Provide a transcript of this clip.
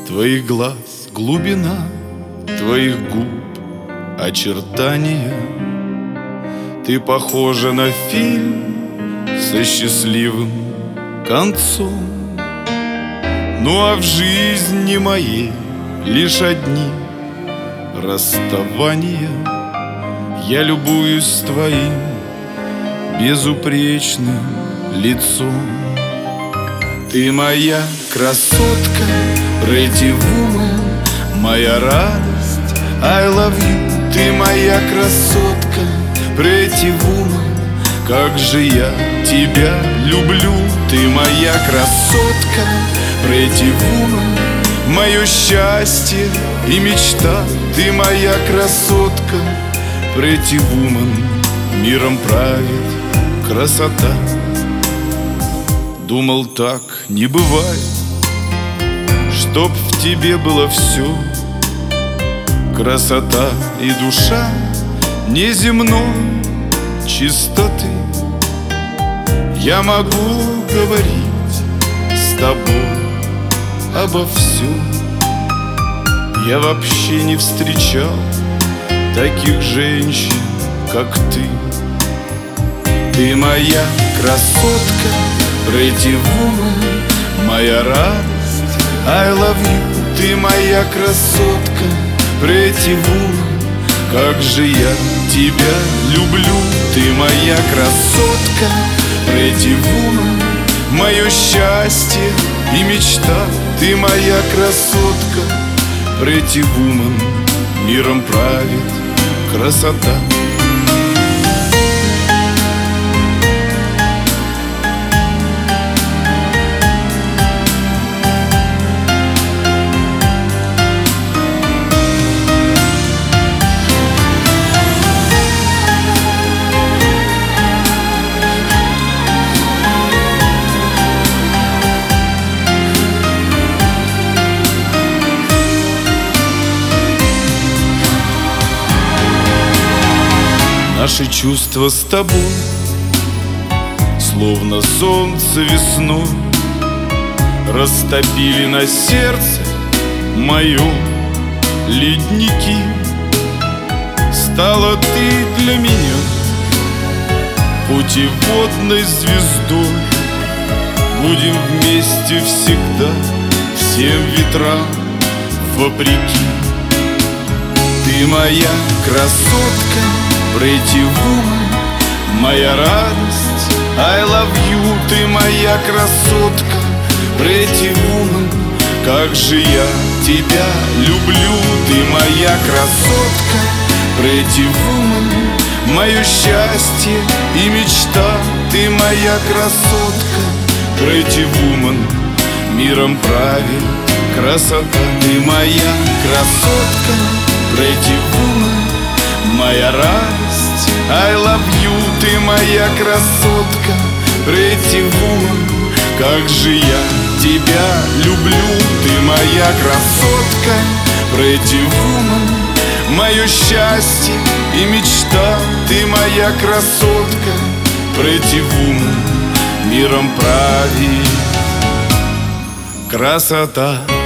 твоих глаз глубина, твоих губ очертания. Ты похожа на фильм со счастливым концом. Ну а в жизни моей лишь одни расставания. Я любуюсь твоим безупречным лицом. Ты моя красотка, pretty woman, моя радость, I love you. Ты моя красотка, pretty woman, как же я тебя люблю. Ты моя красотка, pretty woman, мое счастье и мечта. Ты моя красотка, pretty woman, миром правит красота. Думал, так не бывает, чтоб в тебе было все: красота и душа неземной чистоты. Я могу говорить с тобой обо всем. Я вообще не встречал таких женщин, как ты. Ты моя красотка, pretty woman, моя радость, I love you. Ты моя красотка, pretty woman, как же я тебя люблю. Ты моя красотка, pretty woman, мое счастье и мечта. Ты моя красотка, pretty woman, миром правит красота. Наши чувства с тобой, словно солнце весной, растопили на сердце моем ледники. Стала ты для меня путеводной звездой. Будем вместе всегда, всем ветрам вопреки. Ты моя красотка, pretty woman, моя радость, I love you. Ты моя красотка, pretty woman, как же я тебя люблю. Ты моя красотка, pretty woman, мое счастье и мечта. Ты моя красотка, pretty woman, миром правит красота. Ты моя красотка, pretty woman, моя радость, I love you. Ты моя красотка, pretty woman, как же я тебя люблю. Ты моя красотка, pretty woman, мое счастье и мечта. Ты моя красотка, pretty woman, миром правит красота.